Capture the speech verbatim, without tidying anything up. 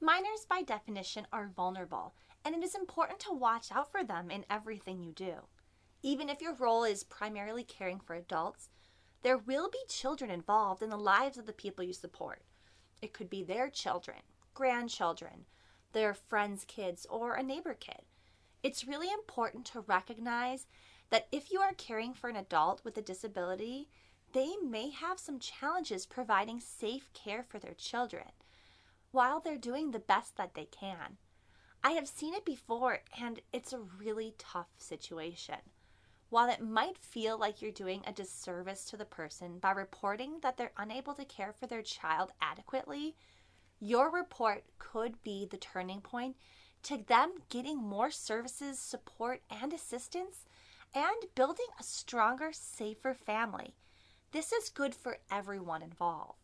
Minors, by definition, are vulnerable, and it is important to watch out for them in everything you do. Even if your role is primarily caring for adults, there will be children involved in the lives of the people you support. It could be their children, grandchildren, their friends' kids, or a neighbor kid. It's really important to recognize that if you are caring for an adult with a disability, they may have some challenges providing safe care for their children while they're doing the best that they can. I have seen it before, and it's a really tough situation. While it might feel like you're doing a disservice to the person by reporting that they're unable to care for their child adequately, your report could be the turning point to them getting more services, support, and assistance, and building a stronger, safer family. This is good for everyone involved.